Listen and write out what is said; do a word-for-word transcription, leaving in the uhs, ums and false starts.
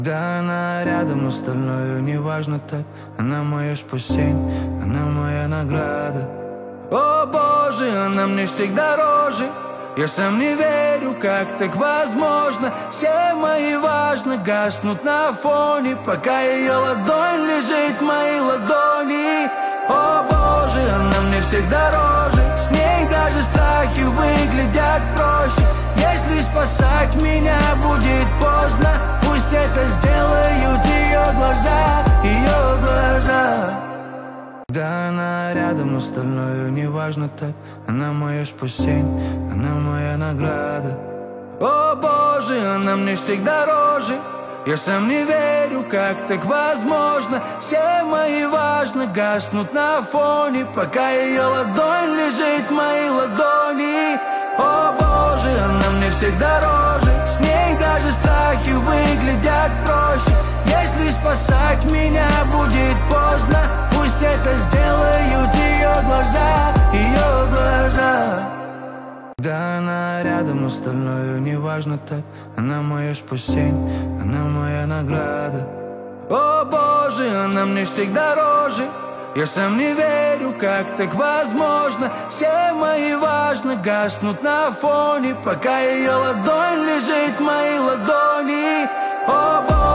Да, она рядом, остальное не важно так. Она мое спасение, она моя награда. О боже, она мне всегда дороже. Я сам не верю, как так возможно. Все мои важно гаснут на фоне, пока ее ладонь лежит в моей ладони. О боже, она мне всегда дороже. С ней даже страхи выглядят проще. Если спасать меня будет поздно, пусть это сделают ее глаза, ее глаза. Да, она рядом, остальное не важно так. Она мое спасение, она моя награда. О боже, она мне всегда дороже. Я сам не верю, как так возможно. Все мои важно гаснут на фоне, пока ее ладонь лежит в моей ладони. О боже, она мне всегда дороже. С ней даже страхи выглядят проще. Если спасать меня будет поздно, пусть это сделают ее глаза, ее глаза. Да, она рядом, остальное не важно так. Она мое спасение, она моя награда. О боже, она мне всегда дороже. Я сам не верю, как так возможно. Все мои важно гаснут на фоне, пока ее ладонь лежит в моей ладони. О боже.